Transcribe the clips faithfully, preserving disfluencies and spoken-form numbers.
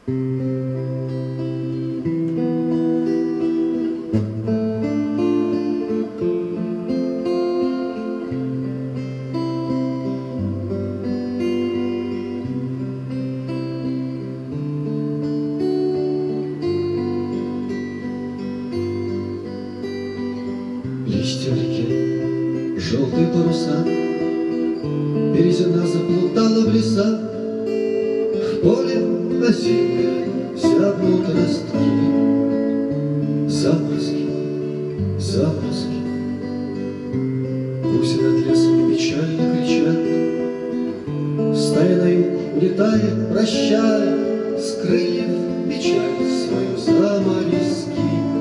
Листья в реке, желтые паруса, березина заплутала в леса, в поле осеннее зябнут ростки. Заморозки, заморозки, гуси над лесом печально кричат, стая на юг улетает, прощая, с крыльев печаль свою заморозки.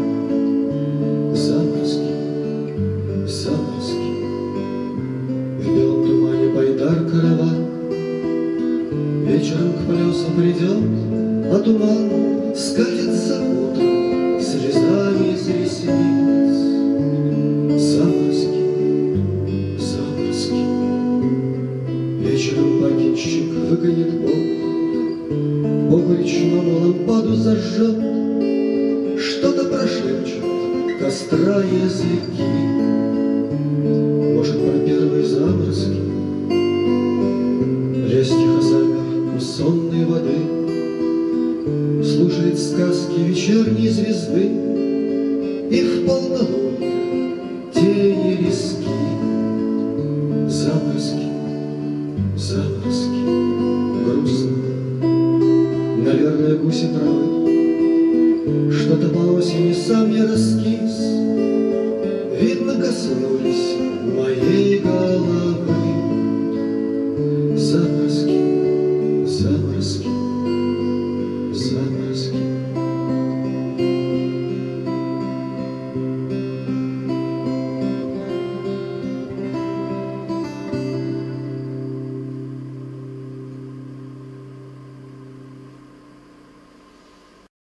Заморозки, заморозки, в белом тумане байдар караван, вечером к плесу придет, а туман скатится утром слезами из ресниц. Заморозки, заморозки, вечером бакинщик выгонит Бог, Богу речному лампаду зажжет, что-то прошепчет костра языки. Может, про первые заморозки, лес тихо замер у сонной воды, слушает сказки вечерней звезды, и в полнолуние тени риски. Заморозки, заморозки, грустно, наверное, гуси правы, что-то по осени сам я раскис, видно, коснулись моей головы. Заморозки, заморозки,